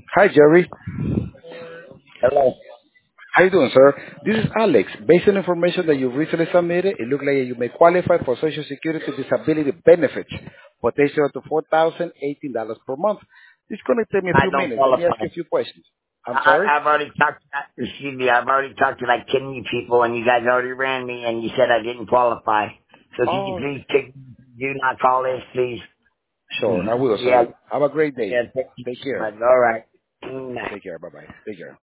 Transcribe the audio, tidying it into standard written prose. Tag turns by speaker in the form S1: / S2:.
S1: Hi, Jerry.
S2: Hello.
S1: How you doing, sir? This is Alex. Based on information that you recently submitted, it looks like you may qualify for Social Security disability benefits, potential up to $4,018 per month. This is going to take me a
S2: I
S1: few
S2: don't
S1: minutes. Let me ask
S2: qualify.
S1: you a few questions. I'm sorry?
S2: I've already talked to, excuse me, I've already talked to like 10 you people and you guys already ran me and you said I didn't qualify. So can you
S1: Oh,
S2: please do not call this, please?
S1: sure. I will,
S2: Yeah,
S1: sir. Have a great day.
S2: yeah, thank you
S1: Take
S2: so
S1: care.
S2: much. All right. Bye.
S1: Take care. Bye-bye. Take care.